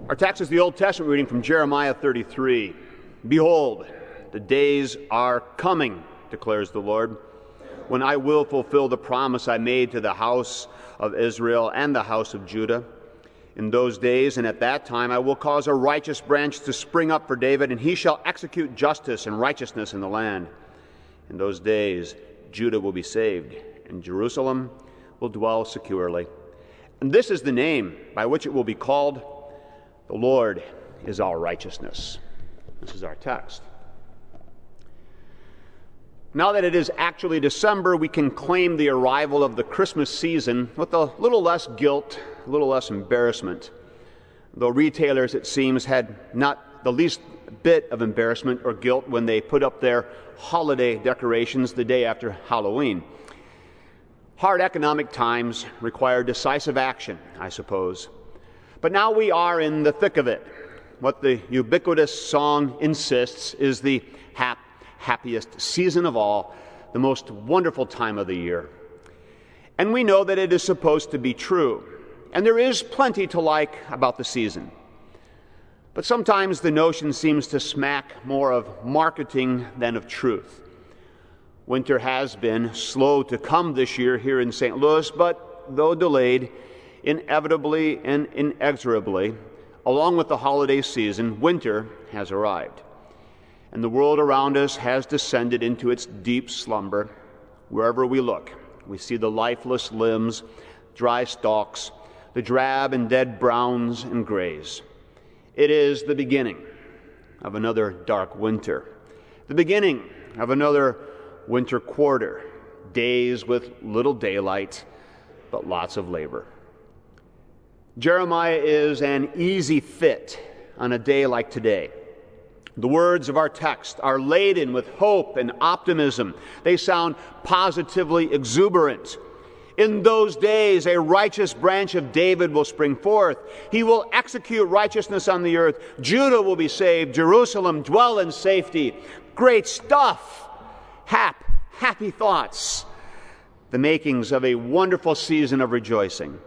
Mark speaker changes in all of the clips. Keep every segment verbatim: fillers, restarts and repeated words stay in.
Speaker 1: Our text is the Old Testament reading from Jeremiah thirty-three. Behold, the days are coming, declares the Lord, when I will fulfill the promise I made to the house of Israel and the house of Judah. In those days and at that time I will cause a righteous branch to spring up for David, and he shall execute justice and righteousness in the land. In those days Judah will be saved, and Jerusalem will dwell securely. And this is the name by which it will be called: the Lord is our righteousness. This is our text. Now that it is actually December, we can claim the arrival of the Christmas season with a little less guilt, a little less embarrassment. Though retailers, it seems, had not the least bit of embarrassment or guilt when they put up their holiday decorations the day after Halloween. Hard economic times require decisive action, I suppose. But now we are in the thick of it. What the ubiquitous song insists is the hap- happiest season of all, the most wonderful time of the year. And we know that it is supposed to be true. And there is plenty to like about the season. But sometimes the notion seems to smack more of marketing than of truth. Winter has been slow to come this year here in Saint Louis, but though delayed, inevitably and inexorably, along with the holiday season, winter has arrived. And the world around us has descended into its deep slumber. Wherever we look, we see the lifeless limbs, dry stalks, the drab and dead browns and grays. It is the beginning of another dark winter, the beginning of another winter quarter, days with little daylight, but lots of labor. Jeremiah is an easy fit on a day like today. The words of our text are laden with hope and optimism. They sound positively exuberant. In those days, a righteous branch of David will spring forth. He will execute righteousness on the earth. Judah will be saved. Jerusalem dwell in safety. Great stuff. Hap, happy thoughts. The makings of a wonderful season of rejoicing.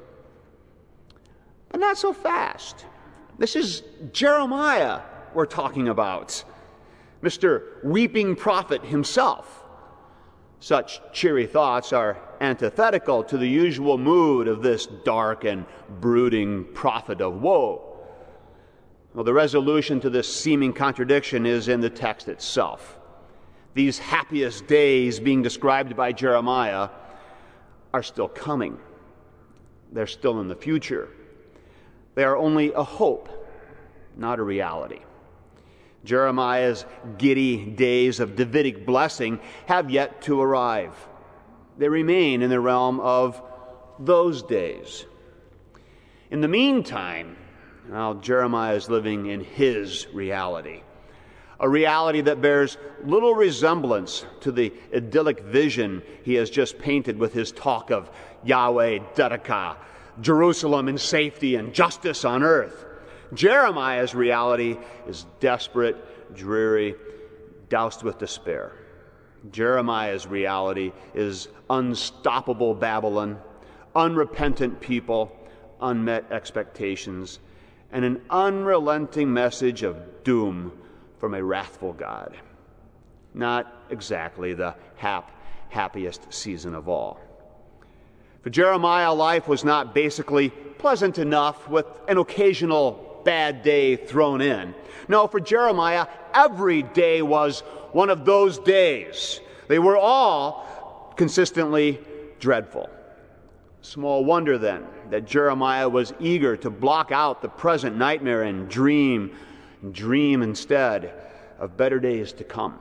Speaker 1: But not so fast. This is Jeremiah we're talking about, Mister Weeping Prophet himself. Such cheery thoughts are antithetical to the usual mood of this dark and brooding prophet of woe. Well, the resolution to this seeming contradiction is in the text itself. These happiest days being described by Jeremiah are still coming. They're still in the future. They are only a hope, not a reality. Jeremiah's giddy days of Davidic blessing have yet to arrive. They remain in the realm of those days. In the meantime, well, Jeremiah is living in his reality, a reality that bears little resemblance to the idyllic vision he has just painted with his talk of Yahweh Dedekah, Jerusalem in safety and justice on earth. Jeremiah's reality is desperate, dreary, doused with despair. Jeremiah's reality is unstoppable Babylon, unrepentant people, unmet expectations, and an unrelenting message of doom from a wrathful God. Not exactly the hap, happiest season of all. For Jeremiah, life was not basically pleasant enough with an occasional bad day thrown in. No, for Jeremiah, every day was one of those days. They were all consistently dreadful. Small wonder then that Jeremiah was eager to block out the present nightmare and dream, dream instead of better days to come.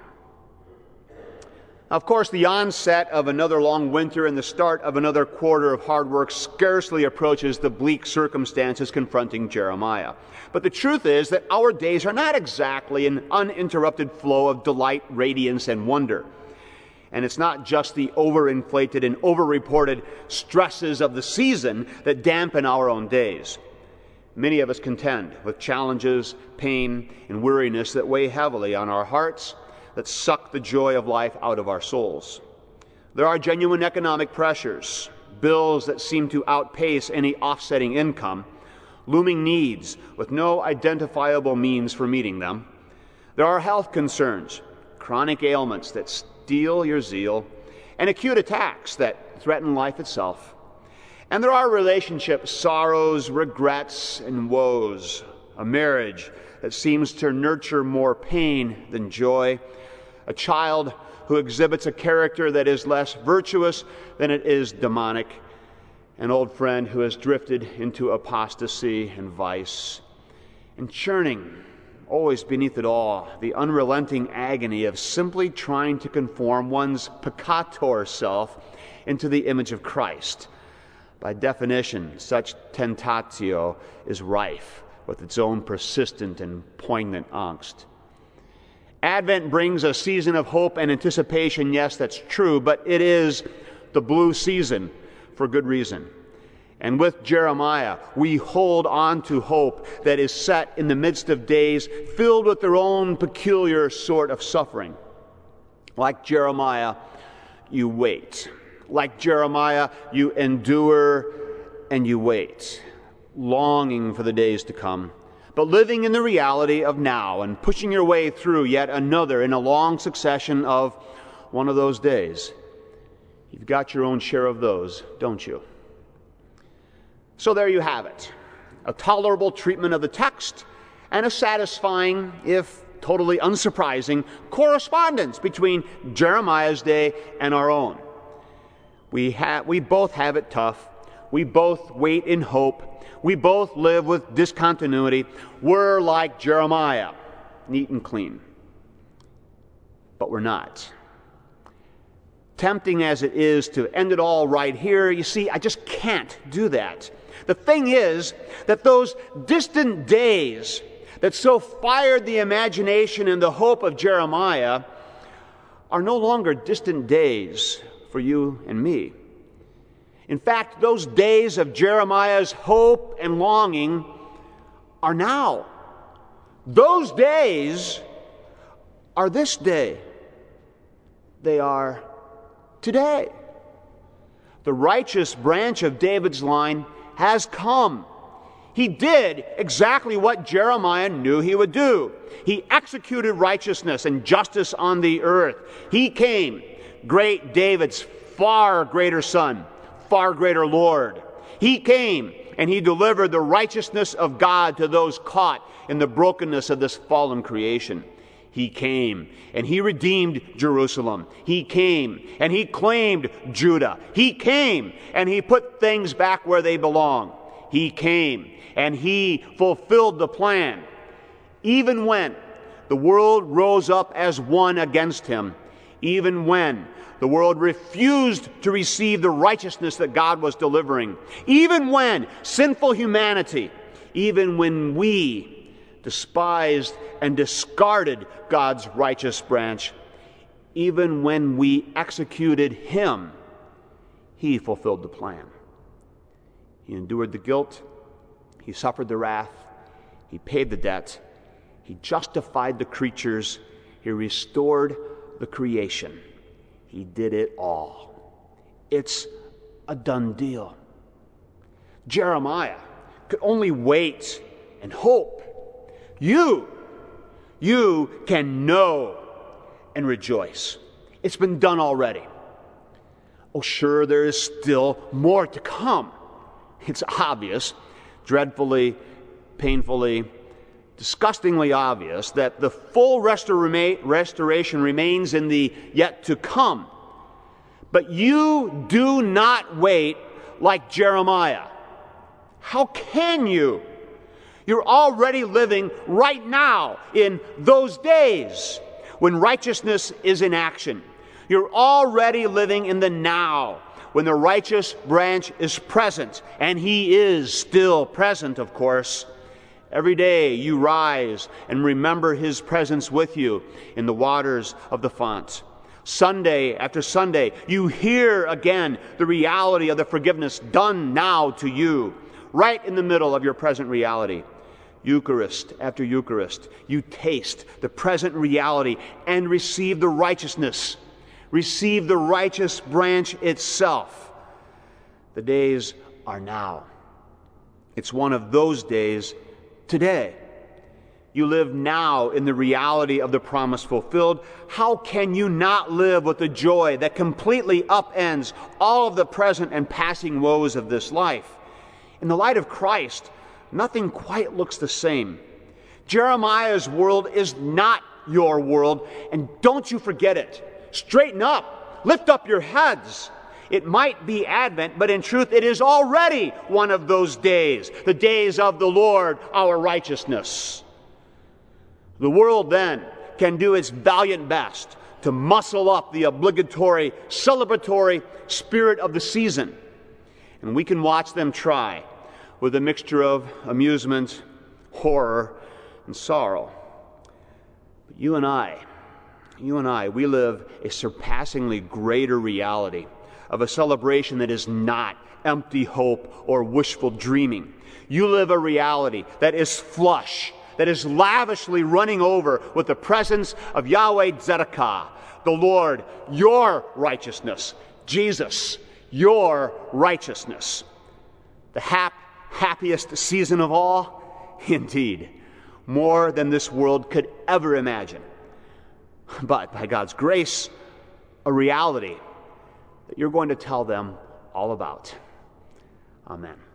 Speaker 1: Of course, the onset of another long winter and the start of another quarter of hard work scarcely approaches the bleak circumstances confronting Jeremiah. But the truth is that our days are not exactly an uninterrupted flow of delight, radiance, and wonder. And it's not just the overinflated and overreported stresses of the season that dampen our own days. Many of us contend with challenges, pain, and weariness that weigh heavily on our hearts, that suck the joy of life out of our souls. There are genuine economic pressures, bills that seem to outpace any offsetting income, looming needs with no identifiable means for meeting them. There are health concerns, chronic ailments that steal your zeal, and acute attacks that threaten life itself. And there are relationship sorrows, regrets, and woes, a marriage that seems to nurture more pain than joy, a child who exhibits a character that is less virtuous than it is demonic, an old friend who has drifted into apostasy and vice, and churning, always beneath it all, the unrelenting agony of simply trying to conform one's peccator self into the image of Christ. By definition, such tentatio is rife with its own persistent and poignant angst. Advent brings a season of hope and anticipation. Yes, that's true, but it is the blue season for good reason. And with Jeremiah, we hold on to hope that is set in the midst of days filled with their own peculiar sort of suffering. Like Jeremiah, you wait. Like Jeremiah, you endure and you wait, longing for the days to come, but living in the reality of now and pushing your way through yet another in a long succession of one of those days. You've got your own share of those, don't you? So there you have it, a tolerable treatment of the text and a satisfying, if totally unsurprising, correspondence between Jeremiah's day and our own. We, ha- we both have it tough. We both wait in hope. We both live with discontinuity. We're like Jeremiah, neat and clean. But we're not. Tempting as it is to end it all right here, you see, I just can't do that. The thing is that those distant days that so fired the imagination and the hope of Jeremiah are no longer distant days for you and me. In fact, those days of Jeremiah's hope and longing are now. Those days are this day. They are today. The righteous branch of David's line has come. He did exactly what Jeremiah knew he would do. He executed righteousness and justice on the earth. He came, great David's far greater son, far greater Lord. He came and he delivered the righteousness of God to those caught in the brokenness of this fallen creation. He came and he redeemed Jerusalem. He came and he claimed Judah. He came and he put things back where they belong. He came and he fulfilled the plan. Even when the world rose up as one against him, even when the world refused to receive the righteousness that God was delivering, even when sinful humanity, even when we despised and discarded God's righteous branch, even when we executed him, he fulfilled the plan. He endured the guilt, he suffered the wrath, he paid the debt, he justified the creatures, he restored the creation. He did it all. It's a done deal. Jeremiah could only wait and hope. You, you can know and rejoice. It's been done already. Oh, sure, there is still more to come. It's obvious, dreadfully, painfully, disgustingly obvious that the full restora- restoration remains in the yet to come. But you do not wait like Jeremiah. How can you? You're already living right now in those days when righteousness is in action. You're already living in the now when the righteous branch is present, and he is still present, of course. Every day you rise and remember his presence with you in the waters of the font. Sunday after Sunday, you hear again the reality of the forgiveness done now to you, right in the middle of your present reality. Eucharist after Eucharist, you taste the present reality and receive the righteousness. Receive the righteous branch itself. The days are now. It's one of those days today. You live now in the reality of the promise fulfilled. How can you not live with the joy that completely upends all of the present and passing woes of this life? In the light of Christ, nothing quite looks the same. Jeremiah's world is not your world, and don't you forget it. Straighten up. Lift up your heads. It might be Advent, but in truth it is already one of those days, the days of the Lord, our righteousness. The world then can do its valiant best to muscle up the obligatory, celebratory spirit of the season. And we can watch them try with a mixture of amusement, horror, and sorrow. But you and I, you and I, we live a surpassingly greater reality of a celebration that is not empty hope or wishful dreaming. You live a reality that is flush, that is lavishly running over with the presence of Yahweh Tzedakah, the Lord, your righteousness. Jesus, your righteousness. The hap, happiest season of all? Indeed, more than this world could ever imagine. But by God's grace, a reality that you're going to tell them all about. Amen.